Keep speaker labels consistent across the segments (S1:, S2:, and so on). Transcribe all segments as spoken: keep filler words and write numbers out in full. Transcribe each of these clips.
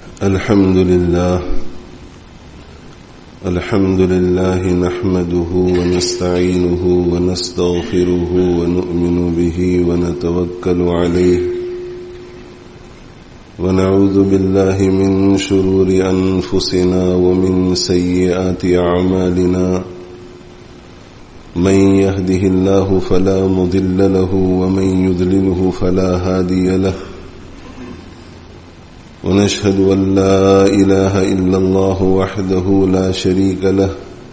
S1: الحمد لله الحمد لله نحمده ونستعينه ونستغفره ونؤمن به ونتوكل عليه ونعوذ بالله من شرور أنفسنا ومن سيئات أعمالنا من يهده الله فلا مضل له ومن يضلله فلا هادي له ونشهد أن لا إله إلا الله وحده لا شريك له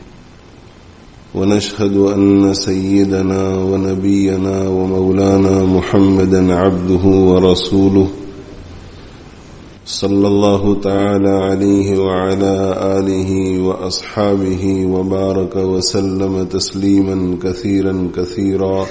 S1: ونشهد أن سيدنا ونبينا ومولانا محمدا عبده ورسوله صلى الله تعالى عليه وعلى آله وأصحابه وبارك وسلم تسليما كثيرا كثيرا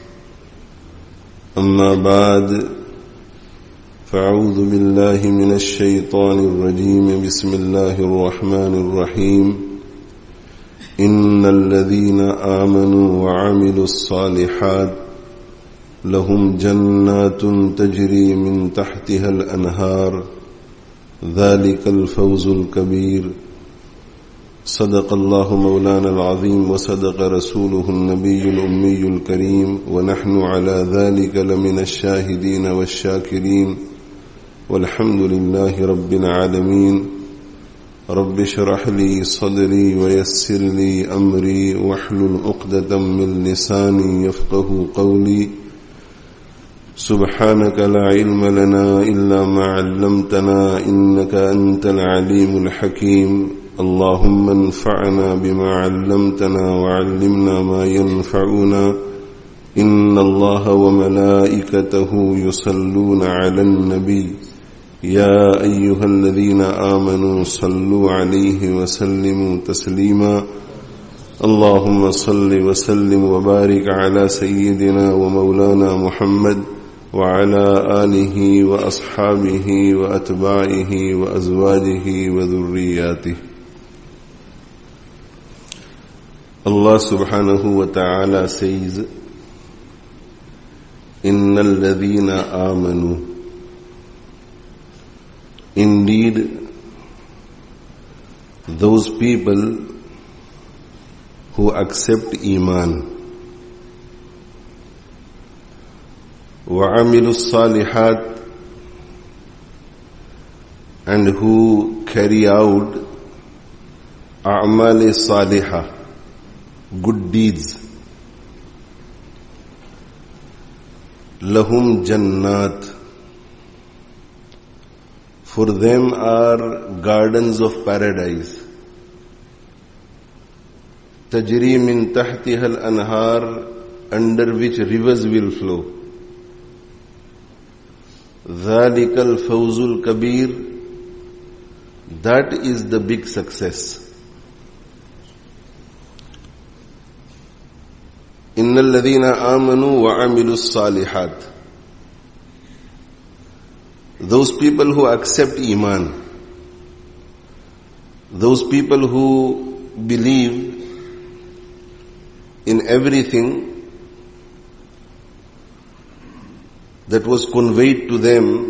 S1: أما بعد فأعوذ بالله من الشيطان الرجيم بسم الله الرحمن الرحيم إن الذين آمنوا وعملوا الصالحات لهم جنات تجري من تحتها الأنهار ذلك الفوز الكبير صدق الله مولانا العظيم وصدق رسوله النبي الأمي الكريم ونحن على ذلك لمن الشاهدين والشاكرين والحمد لله رب العالمين رب اشرح لي صدري ويسر لي أمري واحلل عقدة من لساني يفقه قولي سبحانك لا علم لنا إلا ما علمتنا إنك أنت العليم الحكيم اللهم انفعنا بما علمتنا وعلمنا ما ينفعنا إن الله وملائكته يصلون على النبي يا أيها الذين آمنوا صلوا عليه وسلموا تسليما اللهم صل وسلم وبارك على سيدنا ومولانا محمد وعلى آله وأصحابه وأتباعه وأزواجه وذرياته. Allah subhanahu wa ta'ala says, إِنَّ الَّذِينَ آمَنُوا, indeed, those people who accept Iman, وَعَمِلُوا الصَّالِحَاتِ, and who carry out أَعْمَالِ صَالِحَةِ, good deeds, lahum jannat, for them are gardens of paradise, tajri min tahtiha al-anhar, under which rivers will flow, dhalika al-fawzul kabir, that is the big success. إِنَّ الَّذِينَ آمَنُوا وَعَمِلُوا الصَّالِحَاتِ, those people who accept Iman, those people who believe in everything that was conveyed to them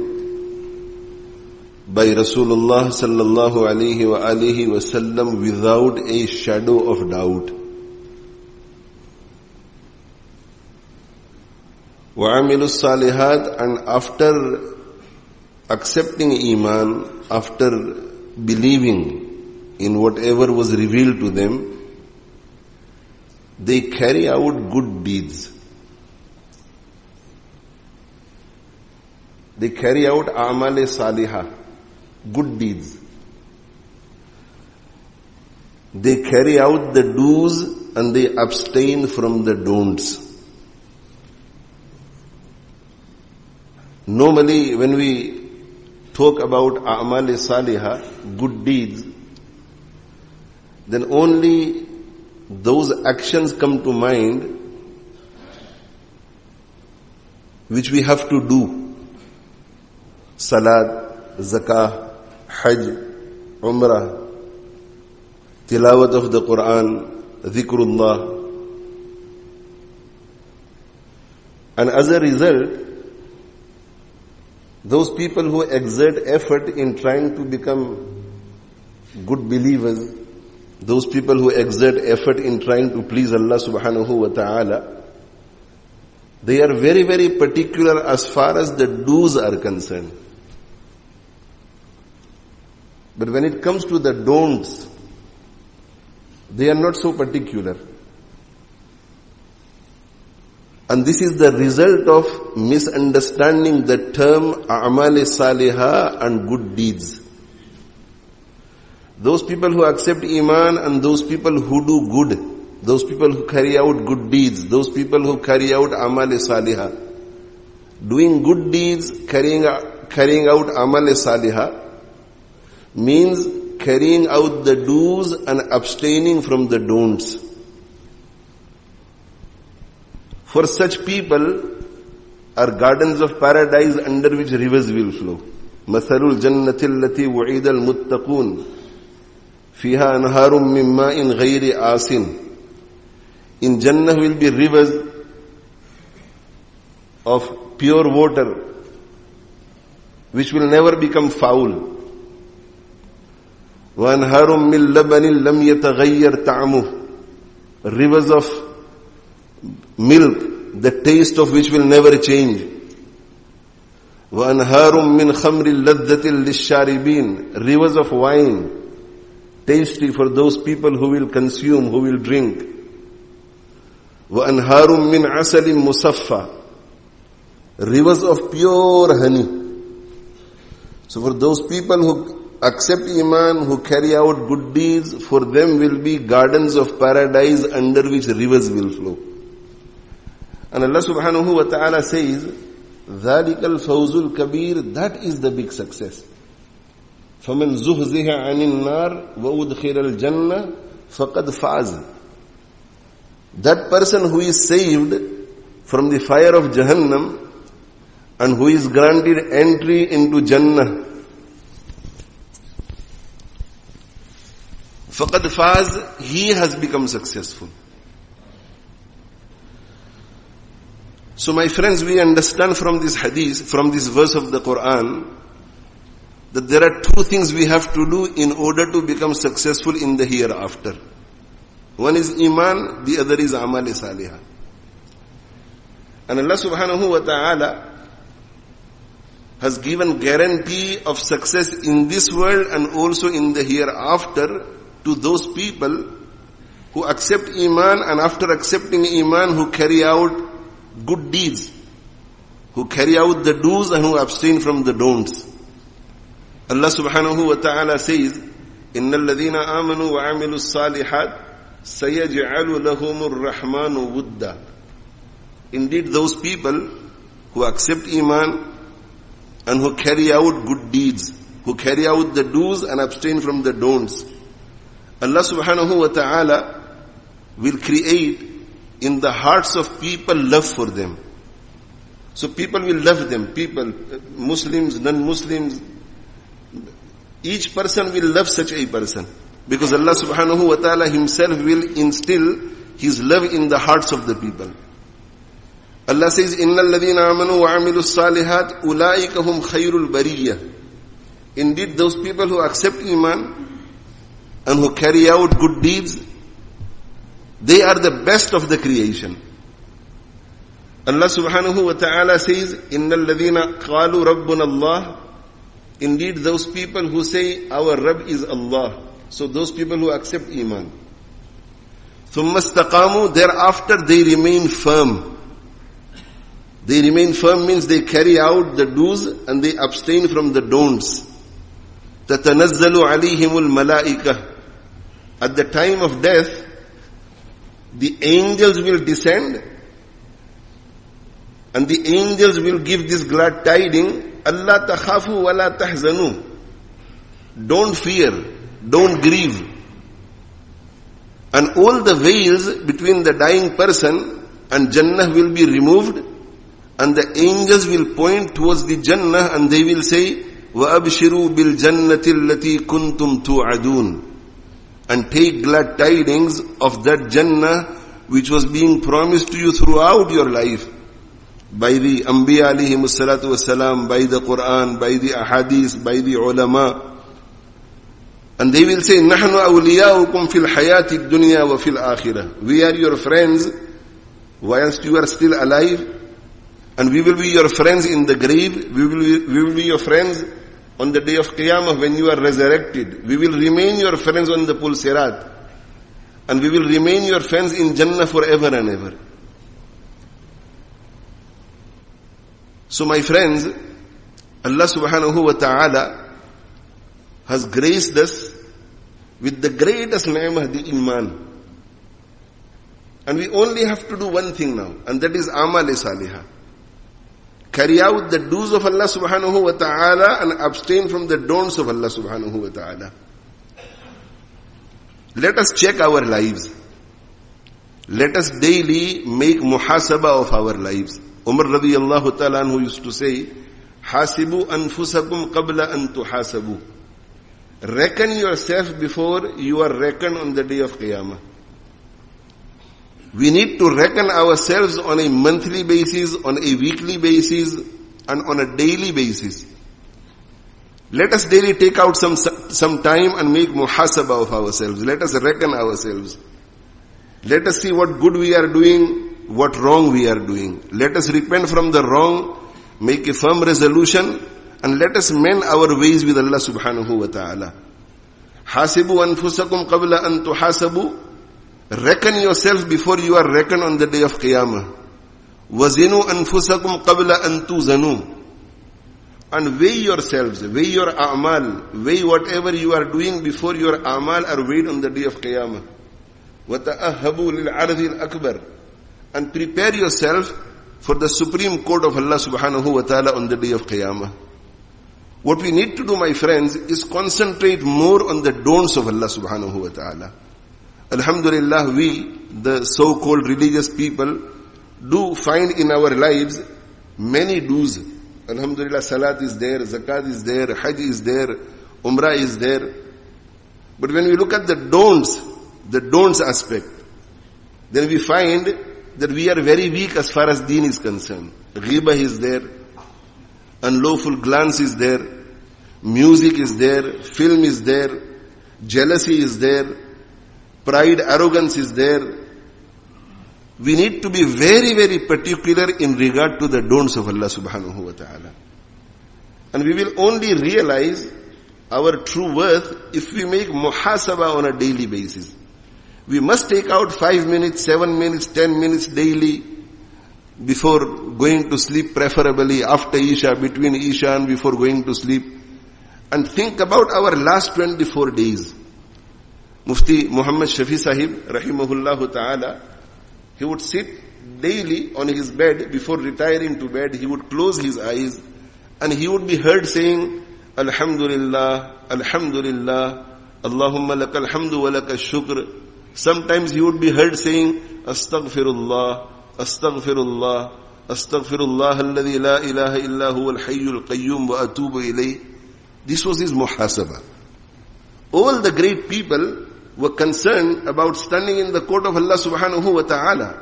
S1: by Rasulullah sallallahu alayhi wa alihi wa sallam without a shadow of doubt. وَعَمِلُوا الصَّالِحَاتِ, and after accepting Iman, after believing in whatever was revealed to them, they carry out good deeds. They carry out a'mal salihah, good deeds. They carry out the do's and they abstain from the don'ts. Normally, when we talk about a'mal salihah, good deeds, then only those actions come to mind which we have to do. Salat, zakah, hajj, umrah, tilawat of the Quran, dhikrullah. And as a result, Those people who exert effort in trying to become good believers, those people who exert effort in trying to please Allah subhanahu wa ta'ala, they are very, very particular as far as the do's are concerned. But when it comes to the don'ts, they are not so particular. And this is the result of misunderstanding the term a'mal salihah and good deeds. Those people who accept iman and those people who do good, those people who carry out good deeds, those people who carry out amal salihah, doing good deeds, carrying, carrying out amal salihah, means carrying out the do's and abstaining from the don'ts. For such people are gardens of paradise under which rivers will flow. مثل الجنة التي وعد المتقون فيها أنهار من ماء غير آسن. In Jannah will be rivers of pure water which will never become foul. وأنهار من لبن لم يتغير طعمه. Rivers of milk, the taste of which will never change. وَأَنْهَارٌ مِّنْ خَمْرٍ لَذَّةٍ لِلشَّارِبِينَ. Rivers of wine, tasty for those people who will consume, who will drink. وَأَنْهَارٌ مِّنْ عَسَلٍ مُصَفَّى. Rivers of pure honey. So for those people who accept iman, who carry out good deeds, for them will be gardens of paradise under which rivers will flow. And Allah subhanahu wa ta'ala says, ذَلِكَ الْفَوْزُ الْكَبِيرُ. That is the big success. فَمَنْ زُحْزِحَ عَنِ النَّارِ وَأُدْخِلَ الْجَنَّةِ فَقَدْ فَازَ. That person who is saved from the fire of Jahannam and who is granted entry into Jannah, فَقَدْ فَازَ, he has become successful. So my friends, we understand from this hadith, from this verse of the Quran, that there are two things we have to do in order to become successful in the hereafter. One is iman, the other is amal salihah. And Allah subhanahu wa ta'ala has given guarantee of success in this world and also in the hereafter to those people who accept iman and after accepting iman who carry out good deeds, who carry out the do's and who abstain from the don'ts. Allah subhanahu wa ta'ala says, إِنَّ الَّذِينَ آمَنُوا وَعَمِلُوا الصَّالِحَاتِ سَيَجْعَلُ لَهُمُ الرَّحْمَنُ وُدًّا. Indeed, those people who accept iman and who carry out good deeds, who carry out the do's and abstain from the don'ts, Allah subhanahu wa ta'ala will create in the hearts of people love for them. So people will love them. People, Muslims, non-Muslims, each person will love such a person. Because Allah subhanahu wa ta'ala himself will instill his love in the hearts of the people. Allah says, إِنَّ الَّذِينَ آمَنُوا وَعَمِلُوا الصَّالِحَاتِ أُولَٰئِكَ هُمْ خَيْرُ الْبَرِيَّةِ. Indeed, those people who accept iman and who carry out good deeds, they are the best of the creation. Allah subhanahu wa ta'ala says, إِنَّ الَّذِينَ قَالُوا رَبُّنَا اللَّهِ. Indeed, those people who say, our Rabb is Allah. So those people who accept iman. ثُمَّ اسْتَقَامُوا. Thereafter they remain firm. They remain firm means they carry out the do's and they abstain from the don'ts. تَتَنَزَّلُ عَلَيْهِمُ الْمَلَائِكَةِ. At the time of death, the angels will descend and the angels will give this glad tiding, Allah takhafu wa la tahzanu. Don't fear, don't grieve. And all the veils between the dying person and Jannah will be removed and the angels will point towards the Jannah and they will say, وَأَبْشِرُوا بِالْجَنَّةِ الَّتِي كُنْتُمْ تُوعَدُونَ. And take glad tidings of that Jannah which was being promised to you throughout your life. by the Anbiya alayhimus salatu wassalam, by the Quran, by the ahadith, by the ulama. And they will say, نَحْنُ أَوْلِيَاؤُكُمْ فِي الْحَيَاةِ الدُّنْيَا وَفِي الْآخِرَةِ. We are your friends whilst you are still alive, and we will be your friends in the grave. We will be, we will be your friends on the day of Qiyamah when you are resurrected. We will remain your friends on the Pul Sirat, and we will remain your friends in Jannah forever and ever. So my friends, Allah subhanahu wa ta'ala has graced us with the greatest ni'mah, the iman. And we only have to do one thing now, and that is amal-e salihah. Carry out the do's of Allah subhanahu wa ta'ala and abstain from the don'ts of Allah subhanahu wa ta'ala. Let us check our lives. Let us daily make muhasaba of our lives. Umar radiyallahu ta'ala anhu used to say, Hasibu anfusakum qabla an tuhasabu. Reckon yourself before you are reckoned on the day of Qiyamah. We need to reckon ourselves on a monthly basis, on a weekly basis, and on a daily basis. Let us daily take out some, some time and make muhasaba of ourselves. Let us reckon ourselves. Let us see what good we are doing, what wrong we are doing. Let us repent from the wrong, make a firm resolution, and let us mend our ways with Allah subhanahu wa ta'ala. Hasibu anfusakum qabla an tuhasabu. Reckon yourself before you are reckoned on the day of Qiyamah. Wazinu anfusakum qabla an tuzanu. And weigh yourselves, weigh your a'mal, weigh whatever you are doing before your a'mal are weighed on the day of Qiyamah. وَتَأَهَّبُوا لِلْعَرْضِ الْأَكْبَرِ. And prepare yourself for the supreme court of Allah subhanahu wa ta'ala on the day of Qiyamah. What we need to do, my friends, is concentrate more on the don'ts of Allah subhanahu wa ta'ala. Alhamdulillah, we, the so-called religious people, do find in our lives many do's. Alhamdulillah, salat is there, zakat is there, hajj is there, umrah is there. But when we look at the don'ts, the don'ts aspect, then we find that we are very weak as far as deen is concerned. Ghibah is there, unlawful glance is there, music is there, film is there, jealousy is there, pride, arrogance is there. We need to be very, very particular in regard to the don'ts of Allah subhanahu wa ta'ala. And we will only realize our true worth if we make muhasaba on a daily basis. We must take out five minutes, seven minutes, ten minutes daily before going to sleep, preferably after Isha, between Isha and before going to sleep, and think about our last twenty-four days. Mufti Muhammad Shafi Sahib, rahimahullah ta'ala, he would sit daily on his bed before retiring to bed. He would close his eyes and he would be heard saying, Alhamdulillah, Alhamdulillah, Allahumma lakal hamdu wa lakal shukr. Sometimes he would be heard saying, Astaghfirullah, Astaghfirullah, Astaghfirullah alladhi la ilaha illa huwa al-hayyul qayyum wa atubu ilayh. This was his muhasaba. All the great people were concerned about standing in the court of Allah subhanahu wa ta'ala.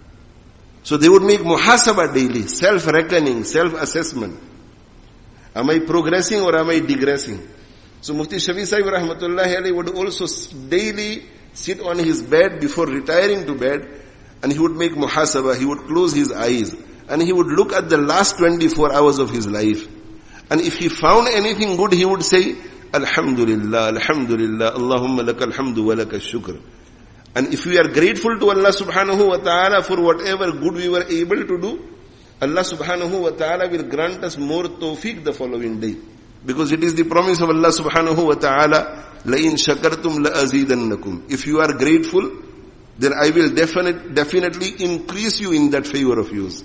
S1: So they would make muhasaba daily, self-reckoning, self-assessment. Am I progressing or am I digressing? So Mufti Shafi Sahib rahmatullahi alayhi would also daily sit on his bed before retiring to bed, and he would make muhasaba, he would close his eyes, and he would look at the last twenty-four hours of his life. And if he found anything good, he would say, Alhamdulillah, Alhamdulillah, Allahumma lakal hamdu wa lakal shukr. And if we are grateful to Allah subhanahu wa ta'ala for whatever good we were able to do, Allah subhanahu wa ta'ala will grant us more tawfiq the following day. Because it is the promise of Allah subhanahu wa ta'ala, لَإِن شَكَرْتُمْ لَأَزِيدَنَّكُمْ. If you are grateful, then I will definite, definitely increase you in that favor of yours.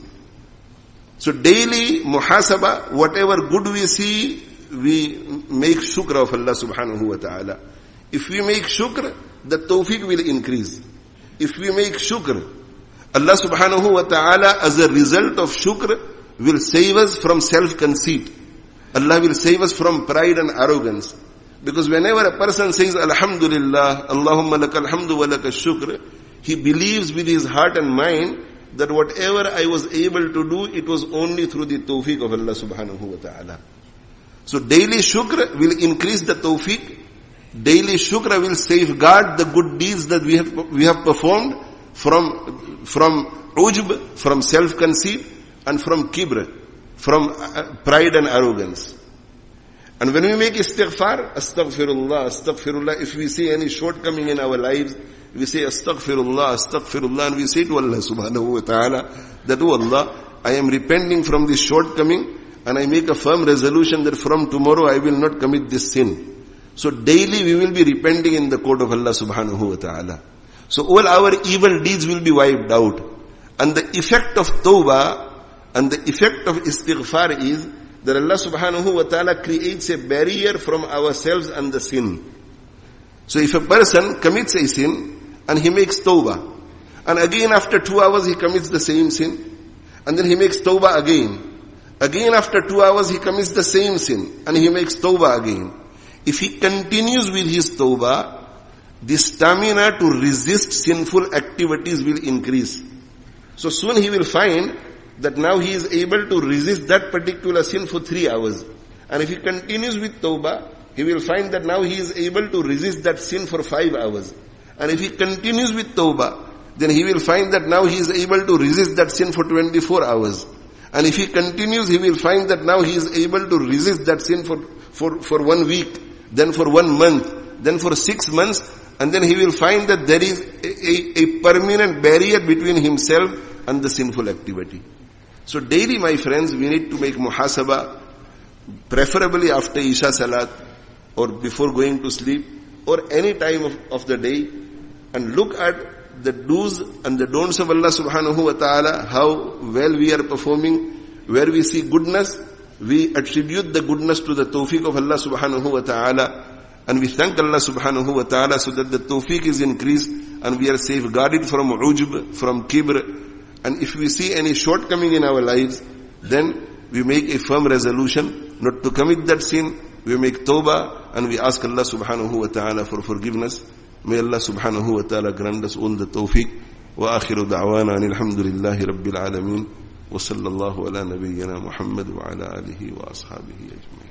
S1: So daily muhasaba, whatever good we see, we make shukr of Allah subhanahu wa ta'ala. If we make shukr, the tawfiq will increase. If we make shukr, Allah subhanahu wa ta'ala as a result of shukr will save us from self-conceit. Allah will save us from pride and arrogance. Because whenever a person says Alhamdulillah, Allahumma lakal hamdu wa lakal shukr, he believes with his heart and mind that whatever I was able to do, it was only through the tawfiq of Allah subhanahu wa ta'ala. So daily shukr will increase the tawfiq. Daily shukr will safeguard the good deeds that we have, we have performed from, from ujb, from self-conceit, and from kibr, from pride and arrogance. And when we make istighfar, astaghfirullah, astaghfirullah, if we see any shortcoming in our lives, we say astaghfirullah, astaghfirullah, and we say to Allah subhanahu wa ta'ala that, oh Allah, I am repenting from this shortcoming, and I make a firm resolution that from tomorrow I will not commit this sin. So daily we will be repenting in the court of Allah subhanahu wa ta'ala. So all our evil deeds will be wiped out. And the effect of tawbah and the effect of istighfar is that Allah subhanahu wa ta'ala creates a barrier from ourselves and the sin. So if a person commits a sin and he makes tawbah, and again after two hours he commits the same sin, and then he makes tawbah again, again after two hours he commits the same sin, and he makes tawbah again. If he continues with his tawbah, the stamina to resist sinful activities will increase. So soon he will find that now he is able to resist that particular sin for three hours. And if he continues with tawbah, he will find that now he is able to resist that sin for five hours. And if he continues with tawbah, then he will find that now he is able to resist that sin for twenty-four hours. And if he continues, he will find that now he is able to resist that sin for, for, for one week, then for one month, then for six months, and then he will find that there is a, a, a permanent barrier between himself and the sinful activity. So daily, my friends, we need to make muhasabah, preferably after Isha Salat, or before going to sleep, or any time of, of the day, and look at the do's and the don'ts of Allah subhanahu wa ta'ala, how well we are performing. Where we see goodness, we attribute the goodness to the tawfiq of Allah subhanahu wa ta'ala, and we thank Allah subhanahu wa ta'ala so that the tawfiq is increased and we are safeguarded from ujb, from kibr. And if we see any shortcoming in our lives, then we make a firm resolution not to commit that sin. We make tawbah and we ask Allah subhanahu wa ta'ala for forgiveness. May Allah subhanahu wa ta'ala grant us all the tawfiq. Wa akhiru da'wana alhamdulillahi rabbil alameen. Wa sallallahu ala nabiyyina Muhammad wa ala alihi wa ashabihi ajma'in.